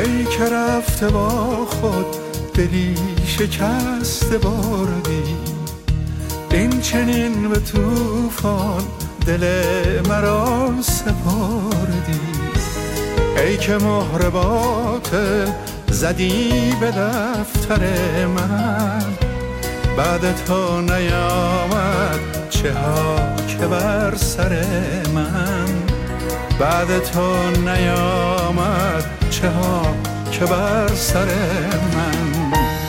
ای که رفته با خود دلی شکسته بردی، این چنین به طوفان دل مرا سپردی. ای که مهر باطل زدی به دفتر من، بعد تو نیامد چه ها که بر سر من، بعد تو نیامد چه ها که بر سر من.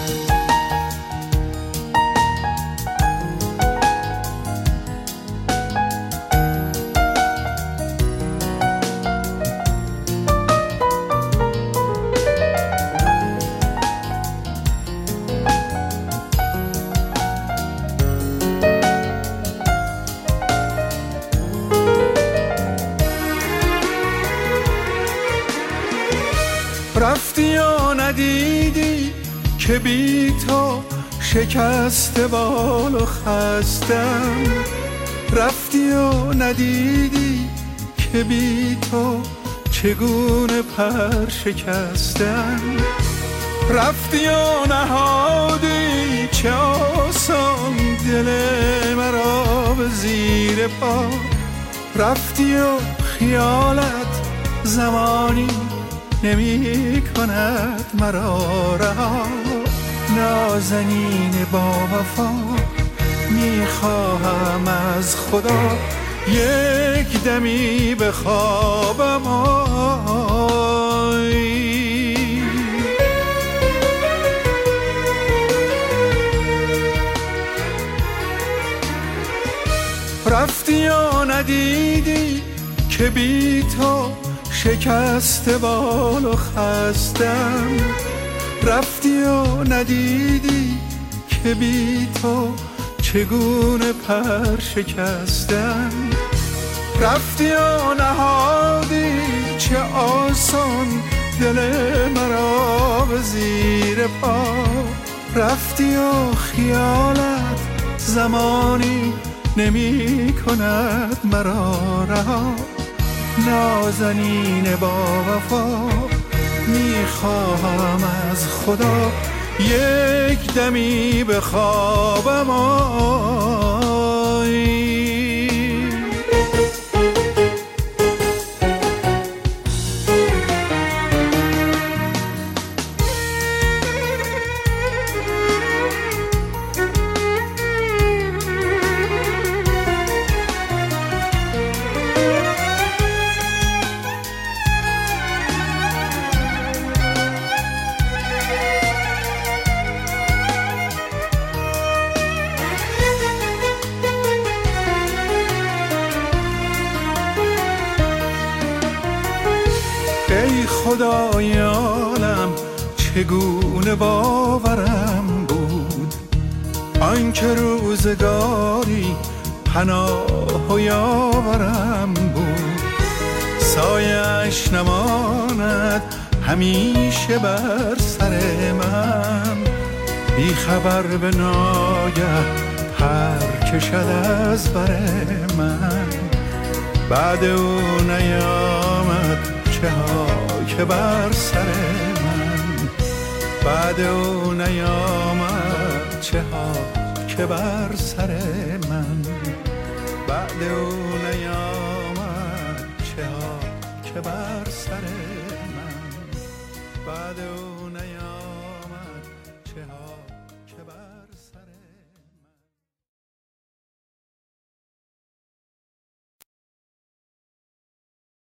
رفتی و ندیدی که بی تو شکست بال و خستم، رفتی و ندیدی که بی تو چگونه پر شکستم، رفتی و نهادی چه آسان دل مرا به زیر پا، رفتی و خیالت زمانی نمی کند مرا رها. نازنین با وفا می خواهم از خدا یک دمی به خوابم آی. رفتی و ندیدی که بی تو شکست بال و خستم، رفتی و ندیدی که بی تو چگونه پر شکستم، رفتی و نهادی چه آسان دل مرا به زیر پا، رفتی و خیالت زمانی نمی کند مرا رها. نازنین با وفا می خواهم از خدا یک دمی به خوابم آی. ای خدای عالم چگونه باورم بود، آنکه روزگاری پناه و یاورم بود، سایه‌اش نماند همیشه بر سر من، بی خبر به ناگه پر کشد از بر من، بعد او نیامد چه ها که بر سر من، بعد او نیامد چه ها که بر سر من، بعد او نیامد چه ها که بر سر من، بعد او نیامد چه ها